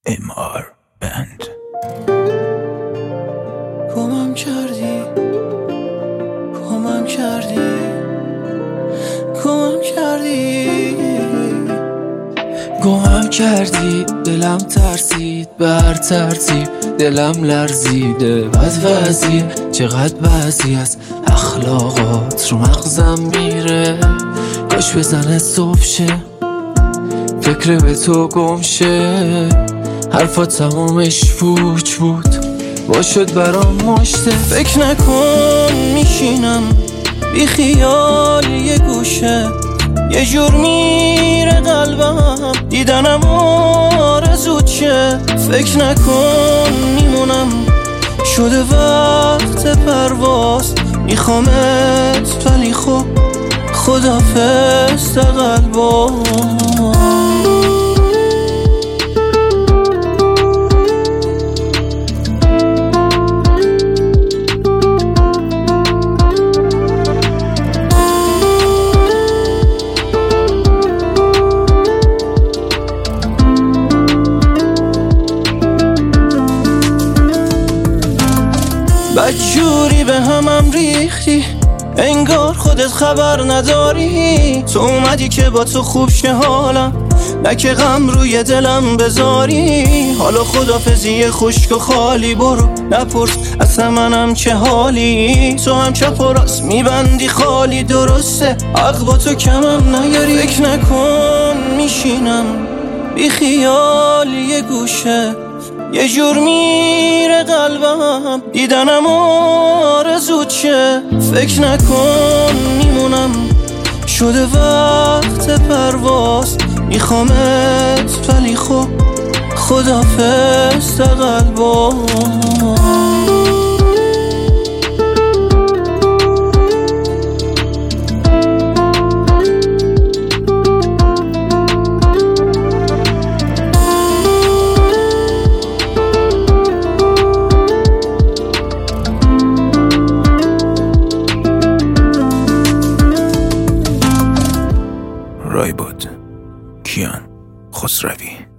MR بند. گمم کردی گمم کردی گمم کردی گمم کردی دلم ترسید بر ترتیب دلم لرزیده بد وضعیه چقدر بعضی از اخلاقات رو مغزم میره کاش بزنه صبح شه فکر به تو گم شه حرفا تمامش پوچ بود با شد برام مشته فکر نکن میشینم بی خیال یه گوشه یه جور میره قلبم دیدنم آرزوت شه فکر نکن میمونم شده وقت پرواز میخوامت ولی خب خدافظ تا قلبم بدجوری به همم ریختی انگار خودت خبر نداری تو اومدی که با تو خوب شه حالم نه که غم روی دلم بذاری حالا خدافظی خشک و خالی برو نپرس اصلا منم چه حالی تو هم چپ و راست میبندی خالی درسته حق با تو کمم نیاری فکر نکن میشینم بی خیال یه گوشه یه جور میره قلبم دیدنم آرزوت شه فکر نکن میمونم شده وقت پرواز میخوامت ولی خب خدافظ تا قلبم رایبود کیان خسروی.